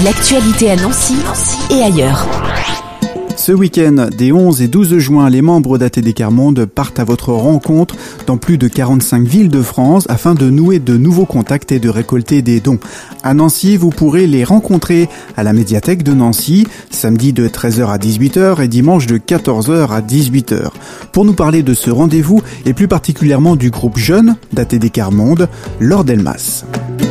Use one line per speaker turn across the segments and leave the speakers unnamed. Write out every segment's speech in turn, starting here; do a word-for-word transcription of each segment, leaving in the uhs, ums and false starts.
L'actualité à Nancy et ailleurs.
Ce week-end, des onze et douze juin, les membres d'A T D Quart Monde partent à votre rencontre dans plus de quarante-cinq villes de France afin de nouer de nouveaux contacts et de récolter des dons. À Nancy, vous pourrez les rencontrer à la médiathèque de Nancy, samedi de treize heures à dix-huit heures et dimanche de quatorze heures à dix-huit heures. Pour nous parler de ce rendez-vous et plus particulièrement du groupe jeune d'A T D Quart Monde, Laure Delmas.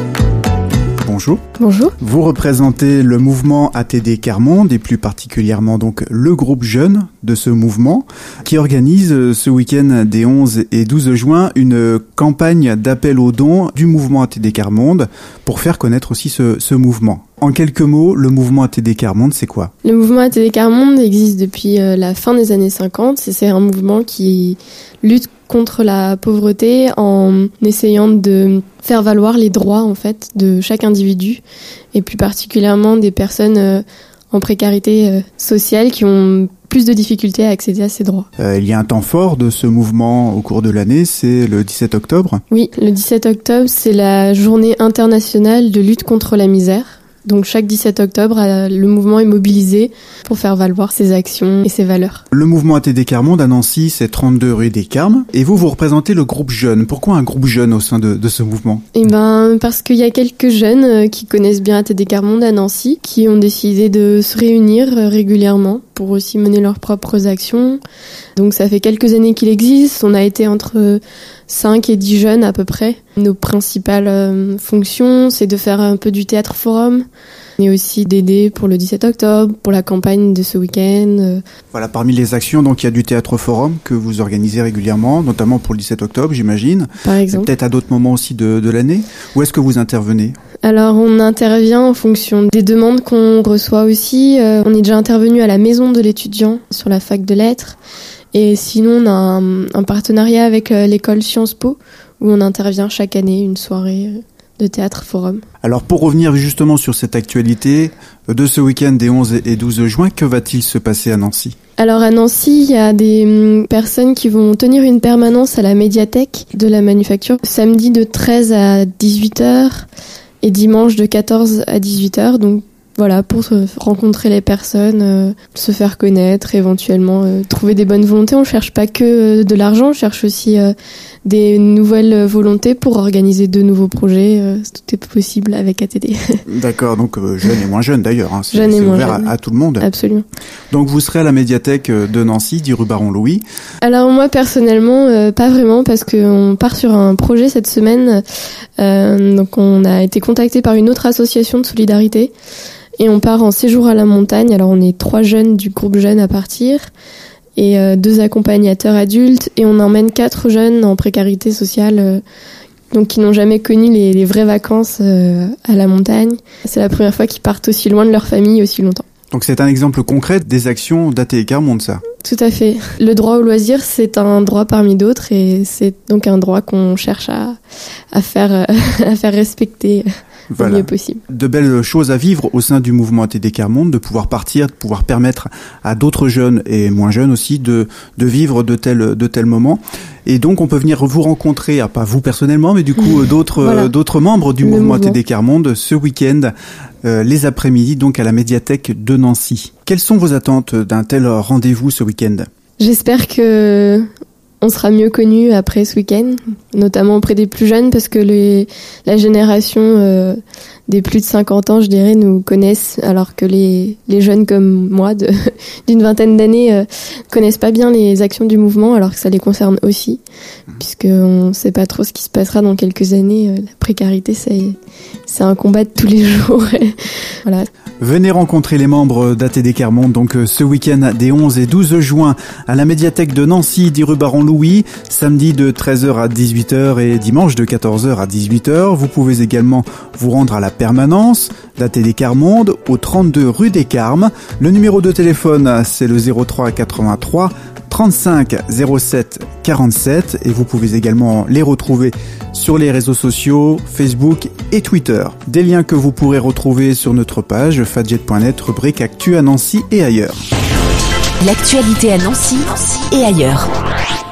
Bonjour.
Bonjour.
Vous représentez le mouvement A T D Quart Monde et plus particulièrement donc le groupe jeune de ce mouvement qui organise ce week-end des onze et douze juin une campagne d'appel aux dons du mouvement A T D Quart Monde pour faire connaître aussi ce, ce mouvement. En quelques mots, le mouvement A T D Quart Monde, c'est quoi ?
Le mouvement A T D Quart Monde existe depuis la fin des années cinquante et c'est un mouvement qui lutte contre la pauvreté en essayant de faire valoir les droits en fait de chaque individu et plus particulièrement des personnes en précarité sociale qui ont plus de difficultés à accéder à ces droits.
Euh, il y a un temps fort de ce mouvement au cours de l'année, c'est le dix-sept octobre.
Oui, le dix-sept octobre, c'est la journée internationale de lutte contre la misère. Donc chaque dix-sept octobre, le mouvement est mobilisé pour faire valoir ses actions et ses valeurs.
Le mouvement A T D Quart Monde à Nancy, c'est trente-deux rue des Carmes. Et vous, vous représentez le groupe jeune. Pourquoi un groupe jeune au sein de, de ce mouvement ?
Eh ben, parce qu'il y a quelques jeunes qui connaissent bien A T D Quart Monde à Nancy, qui ont décidé de se réunir régulièrement pour aussi mener leurs propres actions. Donc ça fait quelques années qu'il existe. On a été entre cinq et dix jeunes à peu près. Nos principales euh, fonctions, c'est de faire un peu du théâtre forum, mais aussi d'aider pour le dix-sept octobre, pour la campagne de ce week-end.
Voilà, parmi les actions, donc il y a du théâtre forum que vous organisez régulièrement, notamment pour le dix-sept octobre, j'imagine.
Par exemple.
Peut-être à d'autres moments aussi de, de l'année. Où est-ce que vous intervenez ?
Alors, on intervient en fonction des demandes qu'on reçoit aussi. Euh, on est déjà intervenu à la maison de l'étudiant sur la fac de lettres. Et sinon, on a un, un partenariat avec euh, l'école Sciences Po, où on intervient chaque année une soirée euh, de théâtre forum.
Alors, pour revenir justement sur cette actualité de ce week-end des onze et douze juin, que va-t-il se passer à Nancy ?
Alors, à Nancy, il y a des hum, personnes qui vont tenir une permanence à la médiathèque de la Manufacture, samedi de treize à dix-huit heures et dimanche de quatorze à dix-huit heures, donc voilà, pour rencontrer les personnes, euh, se faire connaître, éventuellement euh, trouver des bonnes volontés. On cherche pas que euh, de l'argent, on cherche aussi euh, des nouvelles volontés pour organiser de nouveaux projets. Euh, tout est possible avec A T D.
D'accord, donc euh, jeune et moins jeune d'ailleurs. Hein, c'est
jeune et
c'est
moins
ouvert
jeune.
À, à tout le monde.
Absolument.
Donc vous serez à la médiathèque de Nancy, dix rue Baron Louis.
Alors moi personnellement, euh, pas vraiment, parce qu'on part sur un projet cette semaine. Euh, donc on a été contacté par une autre association de solidarité. Et on part en séjour à la montagne. Alors on est trois jeunes du groupe jeune à partir et euh, deux accompagnateurs adultes. Et on emmène quatre jeunes en précarité sociale, euh, donc qui n'ont jamais connu les, les vraies vacances euh, à la montagne. C'est la première fois qu'ils partent aussi loin de leur famille aussi longtemps.
Donc c'est un exemple concret des actions d'A T D Quart Monde, ça ?
Tout à fait. Le droit au loisir, c'est un droit parmi d'autres et c'est donc un droit qu'on cherche à, à, faire, à faire respecter.
Voilà.
Le mieux possible.
De belles choses à vivre au sein du mouvement A T D Quart Monde, de pouvoir partir, de pouvoir permettre à d'autres jeunes et moins jeunes aussi de de vivre de tels de tels moments. Et donc on peut venir vous rencontrer, ah, pas vous personnellement, mais du coup d'autres
voilà.
d'autres membres du
Le
mouvement,
mouvement
A T D Quart Monde ce week-end, euh, les après-midi, donc à la médiathèque de Nancy. Quelles sont vos attentes d'un tel rendez-vous ce week-end ?
J'espère que on sera mieux connus après ce week-end, notamment auprès des plus jeunes, parce que les, la génération euh, des plus de cinquante ans, je dirais, nous connaissent, alors que les, les jeunes comme moi, de, d'une vingtaine d'années, euh, connaissent pas bien les actions du mouvement, alors que ça les concerne aussi, puisqu'on sait pas trop ce qui se passera dans quelques années. La précarité, c'est, c'est un combat de tous les jours. Voilà.
Venez rencontrer les membres d'A T D Quart Monde, donc ce week-end des onze et douze juin à la médiathèque de Nancy, dix rue Baron Louis, samedi de treize heures à dix-huit heures et dimanche de quatorze heures à dix-huit heures. Vous pouvez également vous rendre à la permanence d'A T D Quart Monde au trente-deux rue des Carmes. Le numéro de téléphone, c'est le zéro trois quatre-vingt-trois trente-cinq zéro sept quarante-sept et vous pouvez également les retrouver sur les réseaux sociaux, Facebook et Twitter. Des liens que vous pourrez retrouver sur notre page fadjet point net, rubrique Actu à Nancy et ailleurs.
L'actualité à Nancy et ailleurs.